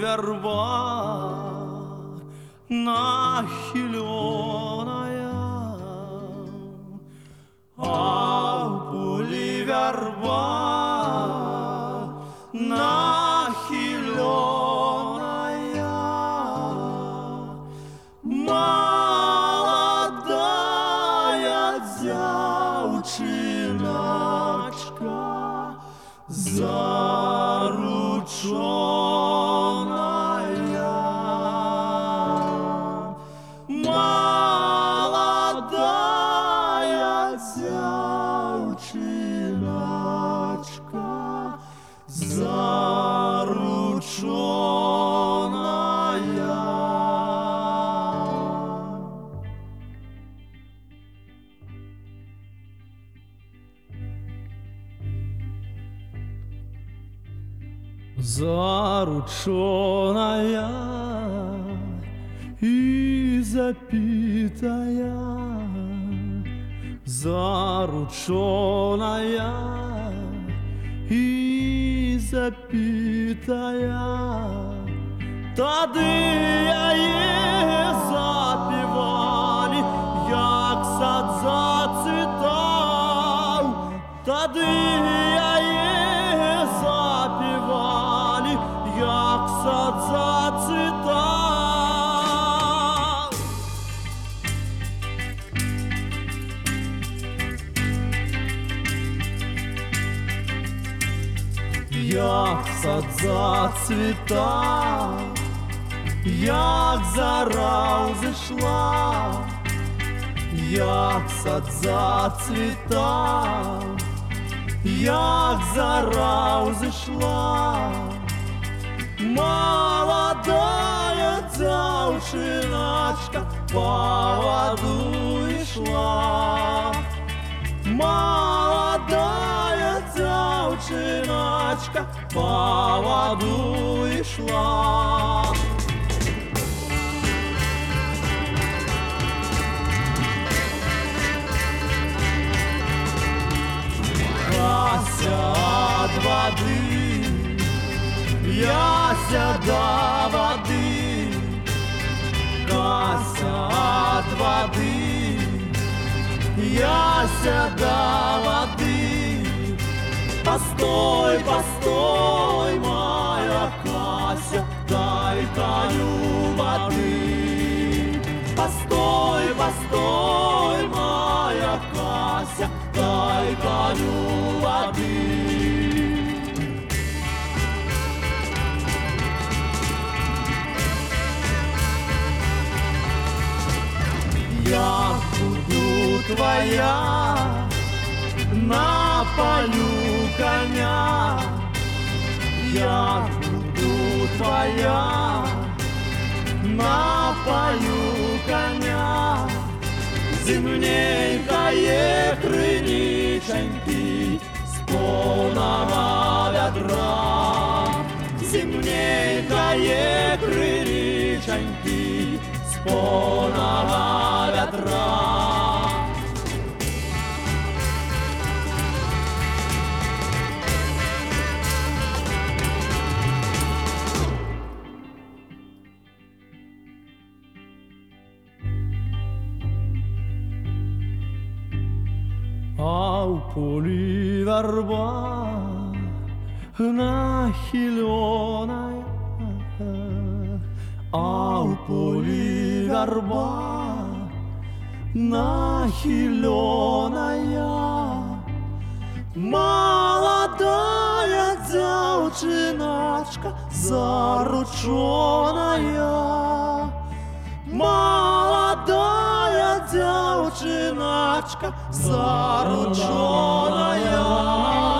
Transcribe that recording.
верба нахиленная, а в поле верба нахиленная, молодая девчиночка зарученная, молодая девчиночка зарученная. Зарученная и запитая, зарученная и запитая, тады яе запівали, як сад зацвітав, тады яе запівали, як сад зацвітав. Як сад зацвітав, як зара взійшла, як сад зацвітав, як зара взійшла, молодая девчиночка по воду йшла, молодая девчиночка по воду йшла. Яся от воды, яся до воды, Кася от воды, яся до воды. Постой, постой, моя Кася, дай коню воды. Постой, постой, моя Кася, дай коню воды. Я буду твоя на полю коня, я буду твоя на полю коня. Зимненькое крыниченьки с полного ведра, зимненькое крыниченьки с полного ведра. А у поле верба нахиленая, а у поле верба нахиленая, молодая девчиночка зарученная, молодая девчиночка зарученная.